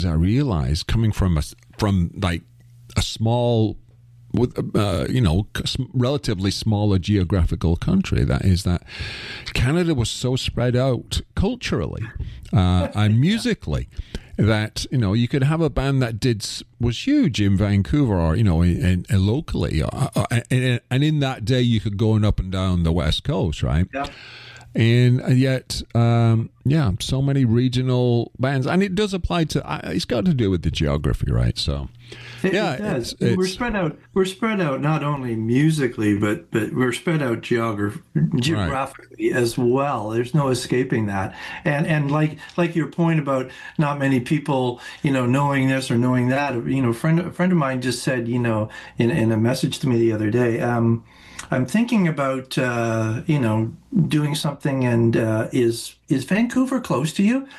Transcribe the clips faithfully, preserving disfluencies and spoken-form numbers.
I realized coming from a, from like a small, with uh, you know, relatively smaller geographical country, that is that Canada was so spread out culturally uh, and musically that, you know, you could have a band that did was huge in Vancouver or, you know, in, in locally, uh, and, and in that day you could go up and down the West Coast, right? Yeah. And yet, um, yeah, so many regional bands, and it does apply to. Uh, it's got to do with the geography, right? So, it, yeah, it does. it's, it's, we're spread out. We're spread out not only musically, but but we're spread out geograph- geographically right. as well. There's no escaping that. And and like like your point about not many people, you know, knowing this or knowing that. You know, a friend a friend of mine just said, you know, in in a message to me the other day. Um, I'm thinking about, uh, you know, doing something, and uh, is is Vancouver close to you?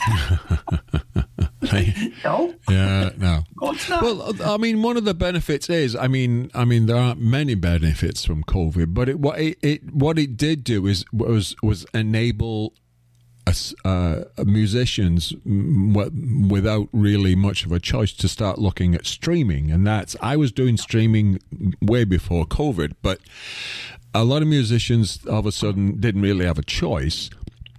No. Yeah, no. Oh, it's not. Well, I mean, one of the benefits is, I mean, I mean, there aren't many benefits from COVID, but it what it, it what it did do is was was enable us, uh, musicians w- without really much of a choice to start looking at streaming, and that's I was doing streaming way before COVID, but a lot of musicians all of a sudden didn't really have a choice,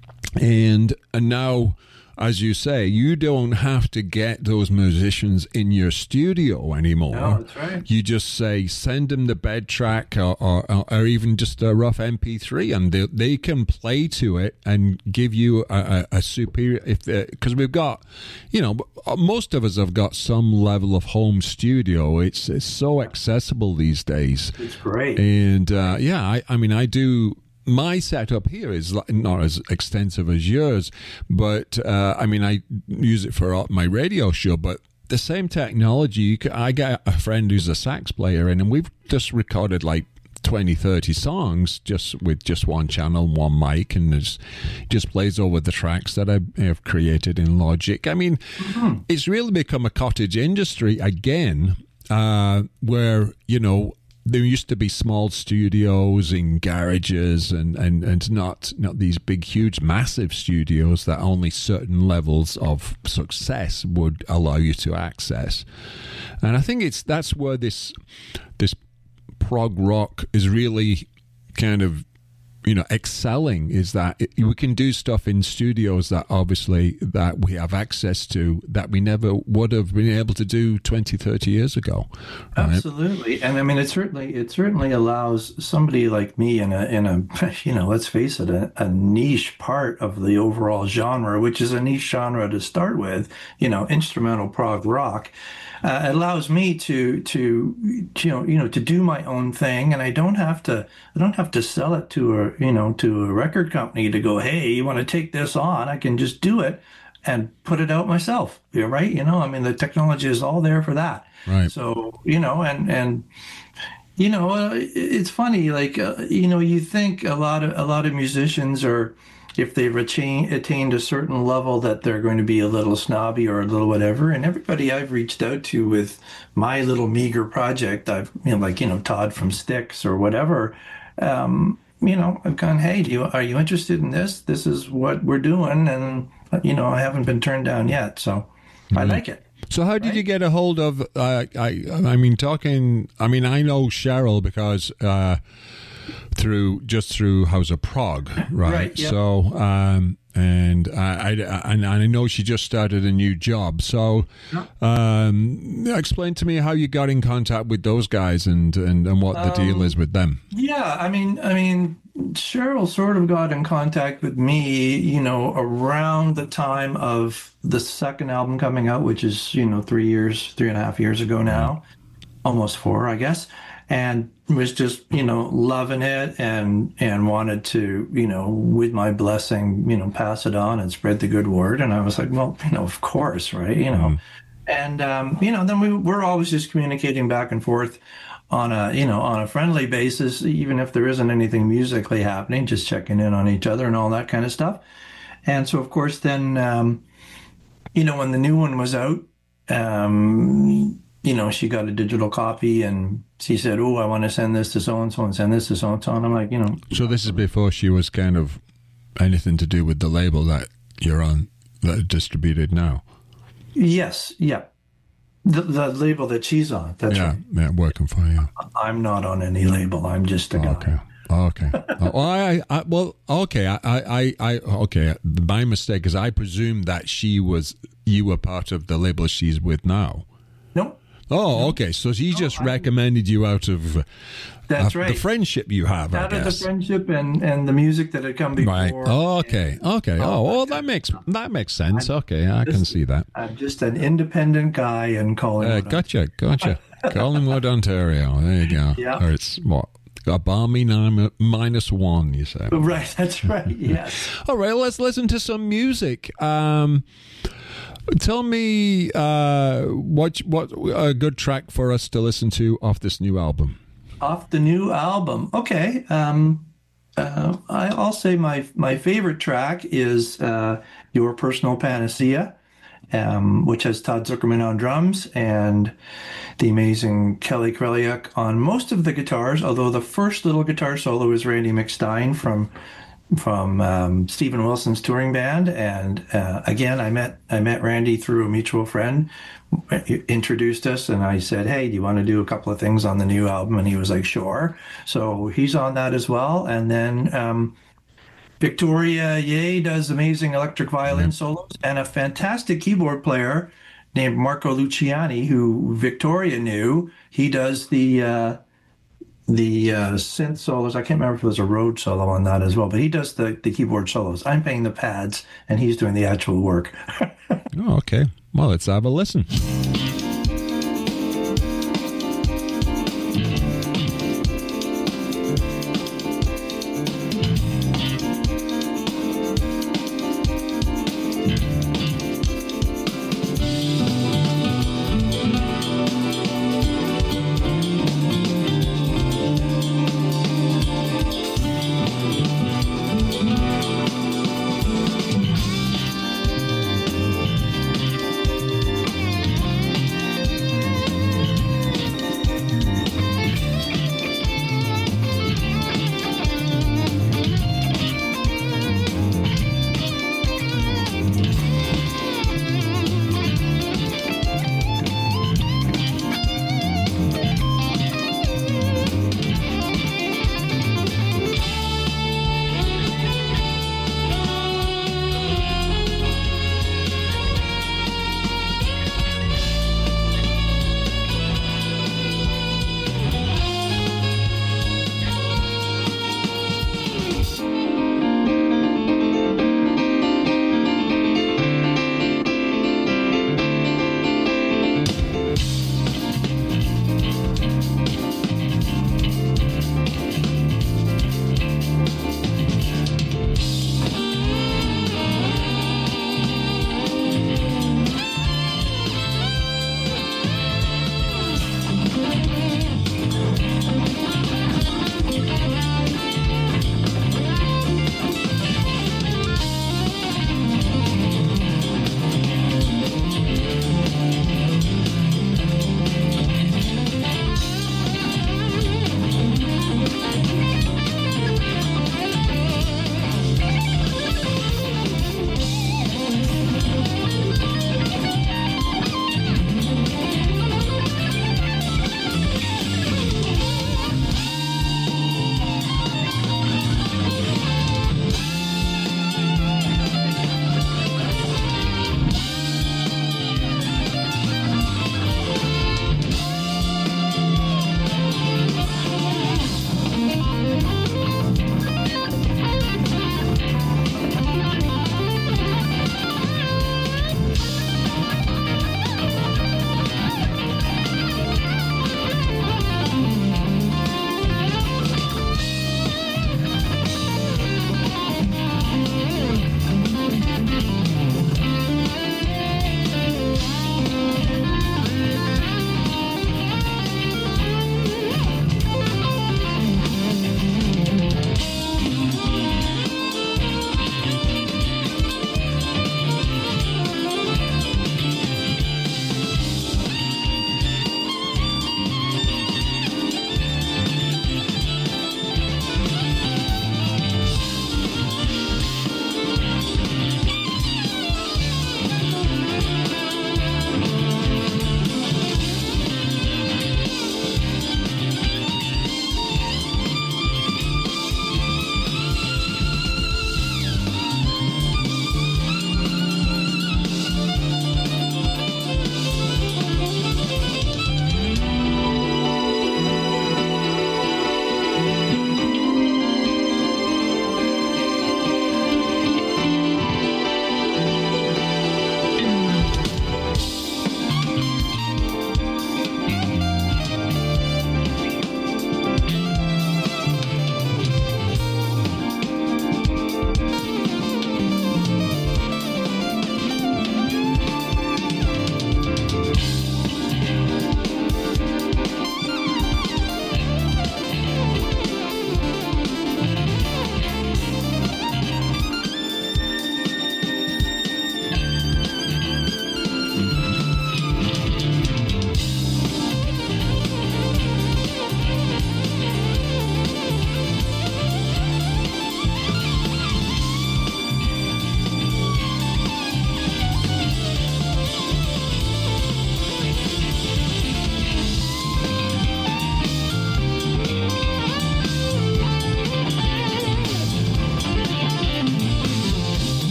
and and now, as you say, you don't have to get those musicians in your studio anymore. No, that's right. You just say, send them the bed track or, or, or even just a rough M P three, and they, they can play to it and give you a, a, a superior, if because we've got, you know, most of us have got some level of home studio. It's, it's so accessible these days. It's great. And uh, yeah, I, I mean, I do. My setup here is not as extensive as yours, but uh, I mean, I use it for my radio show, but the same technology, you can, I get a friend who's a sax player in, and we've just recorded like twenty, thirty songs just with just one channel, one mic, and it just plays over the tracks that I have created in Logic. I mean, mm-hmm. It's really become a cottage industry again, uh, where, you know, there used to be small studios in garages and, and, and not not these big, huge, massive studios that only certain levels of success would allow you to access. And I think it's that's where this this prog rock is really kind of, you know, excelling, is that it, we can do stuff in studios that obviously that we have access to that we never would have been able to do twenty, thirty years ago. Right? Absolutely. And I mean, it certainly, it certainly allows somebody like me in a, in a, you know, let's face it, a, a niche part of the overall genre, which is a niche genre to start with, you know, instrumental prog rock. Uh, it allows me to, to, you know, you know, to do my own thing, and I don't have to, I don't have to sell it to a, you know, to a record company to go, hey, you want to take this on? I can just do it and put it out myself. You're right. You know, I mean, the technology is all there for that. Right. So, you know, and, and, you know, uh, it's funny, like, uh, you know, you think a lot of, a lot of musicians are, if they've attained, attained a certain level, that they're going to be a little snobby or a little whatever. And everybody I've reached out to with my little meager project, I've, you know, like, you know, Todd from Styx or whatever, um, you know, I've gone, hey, do you, are you interested in this? This is what we're doing. And, you know, I haven't been turned down yet. So mm-hmm. I like it. So how did right? you get a hold of, uh, I, I mean, talking, I mean, I know Cheryl because, uh, through just through House of Prog, right? Right, yep. So, um, and I, I, and I know she just started a new job. So, um, explain to me how you got in contact with those guys and, and, and what the um, deal is with them. Yeah, I mean, I mean, Cheryl sort of got in contact with me, you know, around the time of the second album coming out, which is, you know, three years, three and a half years ago now, almost four, I guess. And was just, you know, loving it and and wanted to, you know, with my blessing, you know, pass it on and spread the good word. And I was like, well, you know, of course, right? You know, mm-hmm. and, um, you know, then we we're always just communicating back and forth on a, you know, on a friendly basis, even if there isn't anything musically happening, just checking in on each other and all that kind of stuff. And so, of course, then, um, you know, when the new one was out, um, you know, she got a digital copy and she said, oh, I want to send this to so-and-so and send this to so-and-so. And I'm like, you know. So this is before she was kind of anything to do with the label that you're on, that is distributed now? Yes, yeah. The, the label that she's on. That's Yeah, right. yeah, working for you. I'm not on any label. I'm just a guy. Okay. Okay. Uh, well, I, I, well, okay. I, I, I, okay. My mistake is I presumed that she was, you were part of the label she's with now. Nope. Oh, okay. So she just recommended you out of That's uh, right. the friendship you have, Out I of guess. the friendship and, and the music that had come before. Right. Oh, okay. Okay. Oh, well, that makes that makes sense. Okay, I can see that. I'm just an independent guy in Uh, Collingwood. gotcha. Gotcha. Collingwood, Ontario. There you go. Yeah. Or it's what? A balmy nine, minus one, you say. Right, that's right. Yes. All right, let's listen to some music. Um, tell me uh, what what a good track for us to listen to off this new album. Off the new album. Okay. Um, uh, I, I'll say my my favorite track is uh, Your Personal Panacea, um, which has Todd Zuckerman on drums and the amazing Kelly Kreliuk on most of the guitars, although the first little guitar solo is Randy McStein from from um, Stephen Wilson's touring band. And uh, again, I met I met Randy through a mutual friend, introduced us, and I said, hey, do you want to do a couple of things on the new album? And he was like, sure. So he's on that as well. And then um, Victoria Ye does amazing electric violin solos, and a fantastic keyboard player named Marco Luciani, who Victoria knew. He does the uh, the uh, synth solos. I can't remember if it was a Rhodes solo on that as well, but he does the, the keyboard solos. I'm playing the pads, and he's doing the actual work. Oh, okay. Well, let's have a listen.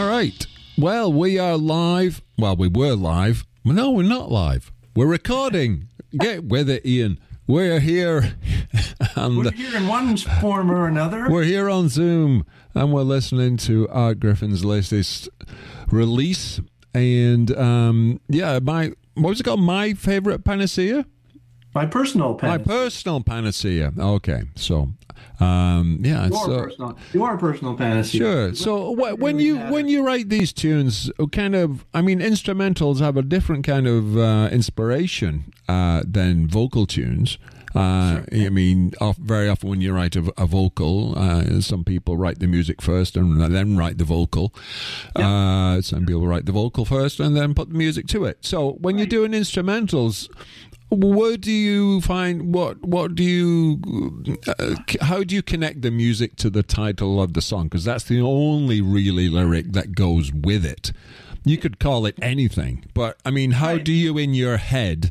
All right. Well, we are live. Well, we were live. No, we're not live. We're recording. Get with it, Ian. We're here. And we're here in one form or another. We're here on Zoom, and we're listening to Art Griffin's latest release. And, um, yeah, my what was it called? My Favorite Panacea? My personal panacea. My personal panacea. Okay, so... Um, yeah, your so, personal, your personal panacea. Sure. So wh- when you when you write these tunes, kind of, I mean, instrumentals have a different kind of uh, inspiration uh, than vocal tunes. Uh, sure. I mean, off, very often when you write a, a vocal, uh, some people write the music first and then write the vocal. Yep. Uh, some people write the vocal first and then put the music to it. So when right. you're doing instrumentals, where do you find what? What do you? Uh, how do you connect the music to the title of the song? Because that's the only really lyric that goes with it. You could call it anything, but I mean, how do you, in your head,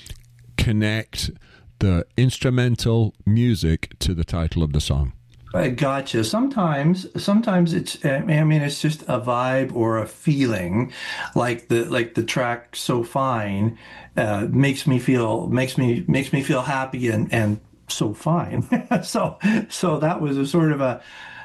connect the instrumental music to the title of the song? I gotcha. Sometimes, sometimes it's. I mean, it's just a vibe or a feeling, like the like the track "So Fine" uh, makes me feel makes me makes me feel happy and and so fine. so so that was a sort of a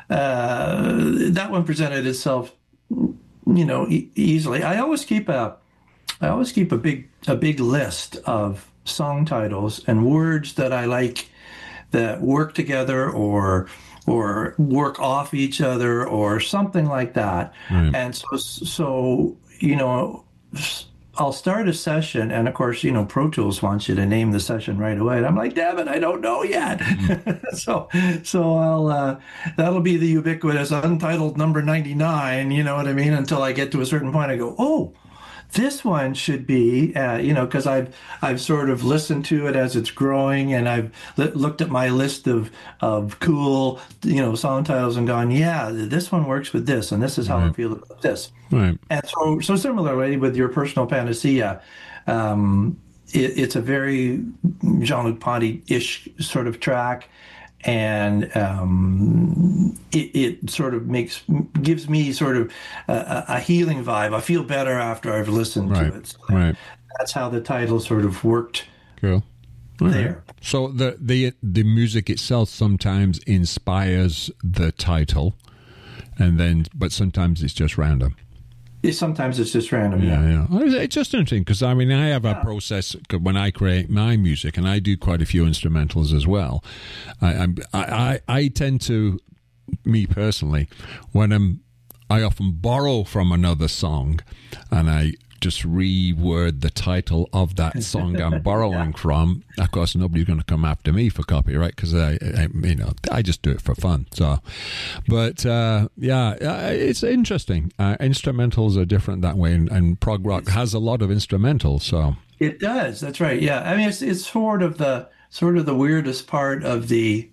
uh, that one presented itself, you know, e- easily. I always keep a I always keep a big a big list of song titles and words that I like that work together or. or work off each other or something like that. Right. And so, so, you know, I'll start a session and of course, you know, Pro Tools wants you to name the session right away. And I'm like, damn it, I don't know yet. Mm-hmm. so, so I'll, uh, that'll be the ubiquitous untitled number ninety-nine, you know what I mean? Until I get to a certain point, I go, oh, this one should be, uh, you know, because I've I've sort of listened to it as it's growing, and I've li- looked at my list of of cool, you know, song titles and gone, yeah, this one works with this, and this is how right. I feel about this. Right. And so, so similarly with your personal panacea, um, it, it's a very Jean-Luc Ponty-ish sort of track. And um, it, it sort of makes gives me sort of a, a healing vibe. I feel better after I've listened right. to it. So right. That's how the title sort of worked. Cool. All there. Right. So the the the music itself sometimes inspires the title, and then but sometimes it's just random. Sometimes it's just random. Yeah, yeah. yeah. It's just interesting because I mean, I have a yeah. process when I create my music, and I do quite a few instrumentals as well. I, I, I, I tend to, me personally, when I'm, I often borrow from another song, and I just reword the title of that song I'm borrowing yeah. from. Of course, nobody's going to come after me for copyright because I, I, you know, I just do it for fun. So, but uh, yeah, it's interesting. Uh, instrumentals are different that way, and, and prog rock has a lot of instrumentals. So it does. That's right. Yeah, I mean, it's it's sort of the sort of the weirdest part of the.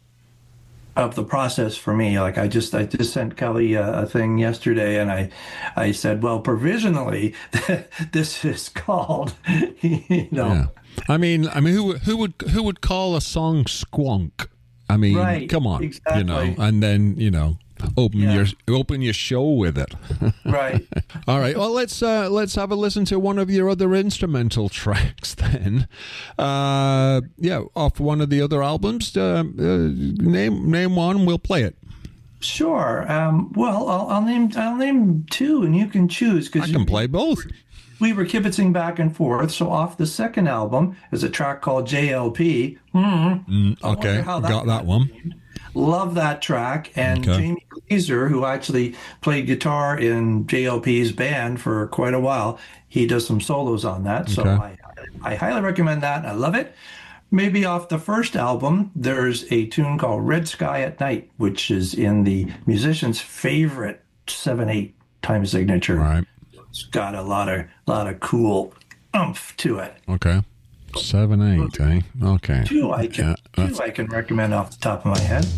of the process for me. Like I just I just sent Kelly a, a thing yesterday, and I I said, well, provisionally this is called, you know. Yeah. I mean, I mean, who who would who would call a song squonk? I mean, right, come on, exactly. you know, and then you know. Open yeah. your open your show with it. Right. All right. Well, let's uh, let's have a listen to one of your other instrumental tracks then. Uh, yeah, off one of the other albums. Uh, uh, name name one. We'll play it. Sure. Um, well, I'll, I'll name I'll name two, and you can choose. I can play both. We were kibitzing back and forth. So off the second album is a track called J L P. Mm-hmm. Mm, okay, that got that one. Named. Love that track. And okay. Jamie Glazer, who actually played guitar in J L P's band for quite a while, he does some solos on that. So okay. I, I highly recommend that. I love it. Maybe off the first album, there's a tune called Red Sky at Night, which is in the musician's favorite seven eight time signature. Right. It's got a lot of lot of cool oomph to it. Okay. Seven, eight, eh? Okay. Two I can, yeah, two I can recommend off the top of my head.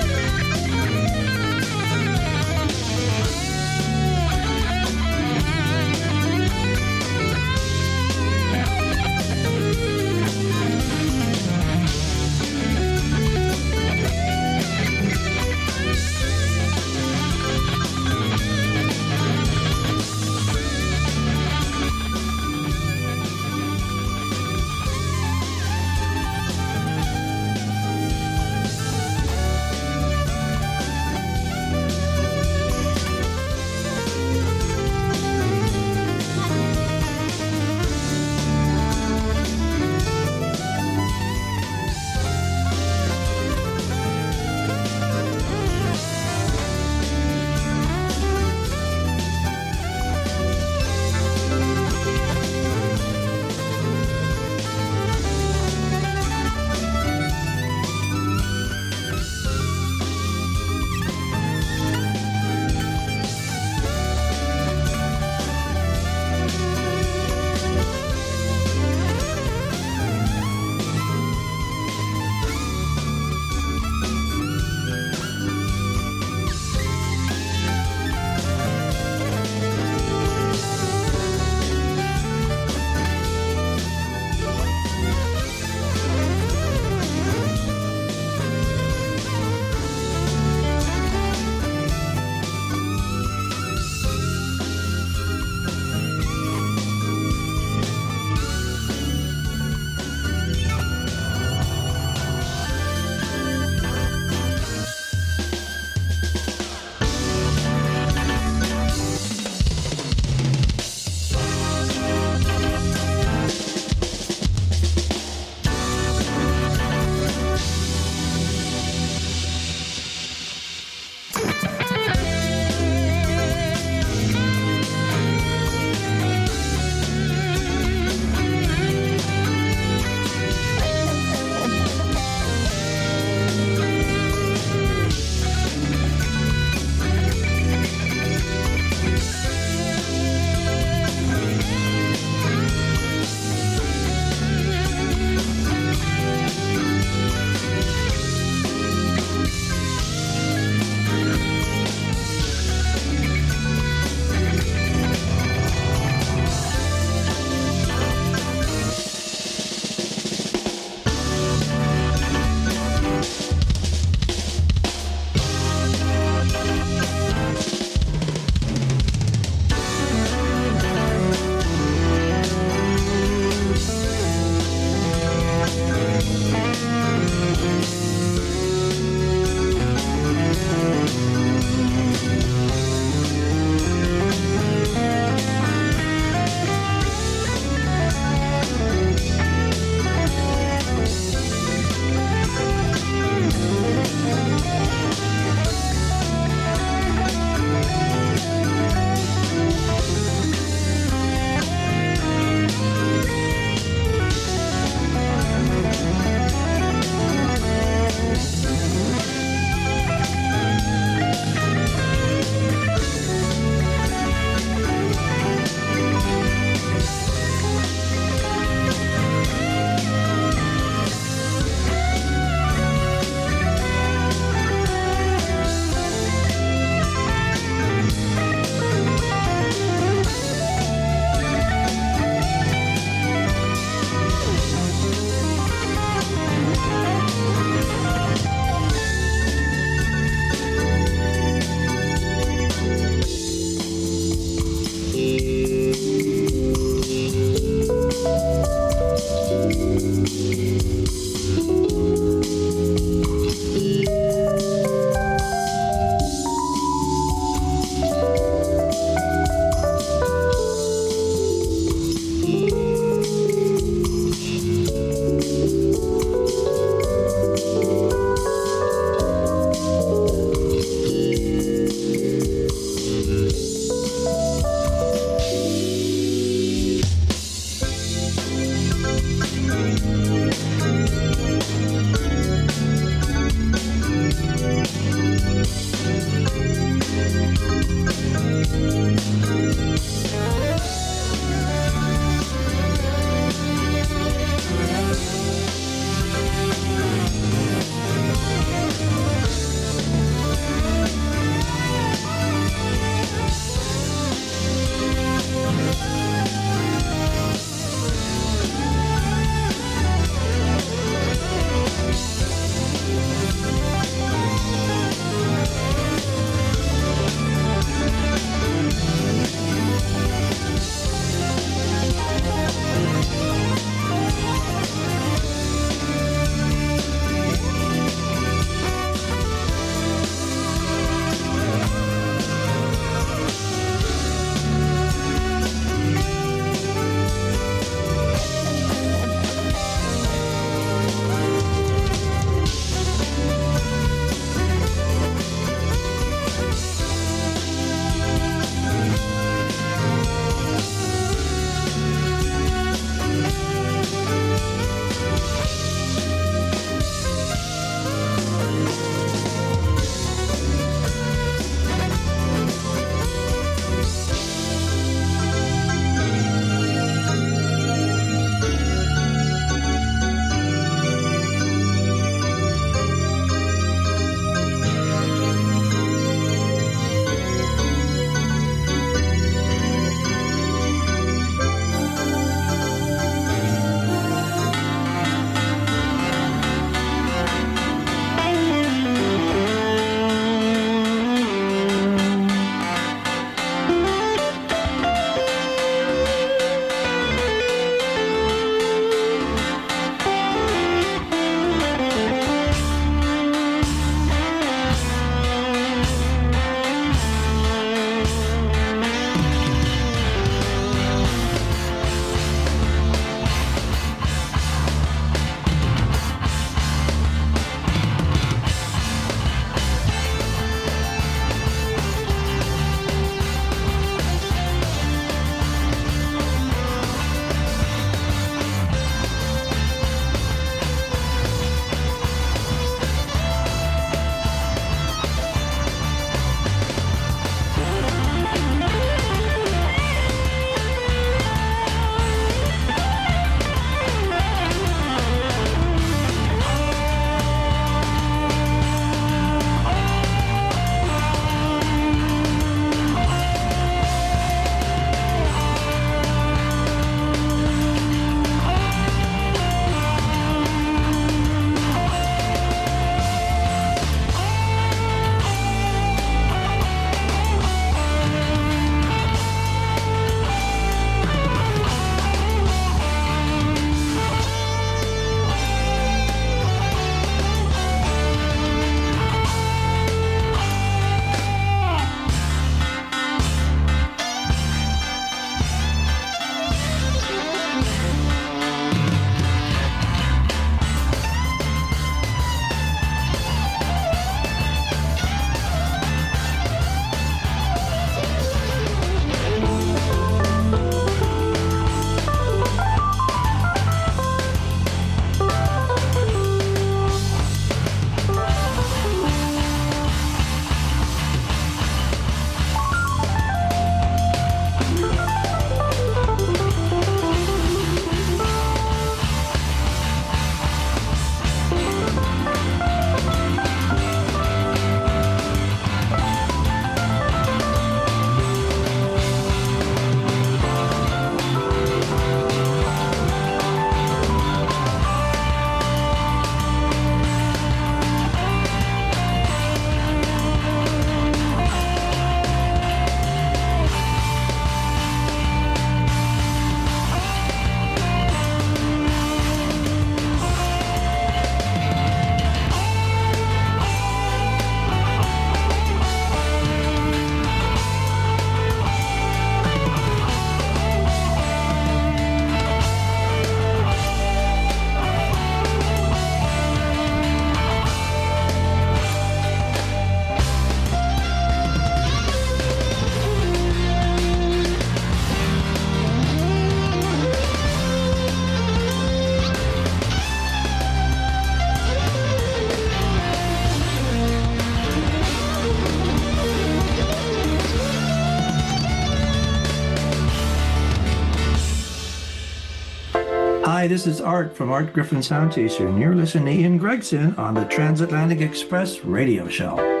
Hi, this is Art from Art Griffin Sound Chaser, and you're listening to Ian Gregson on the Transatlantic Express radio show.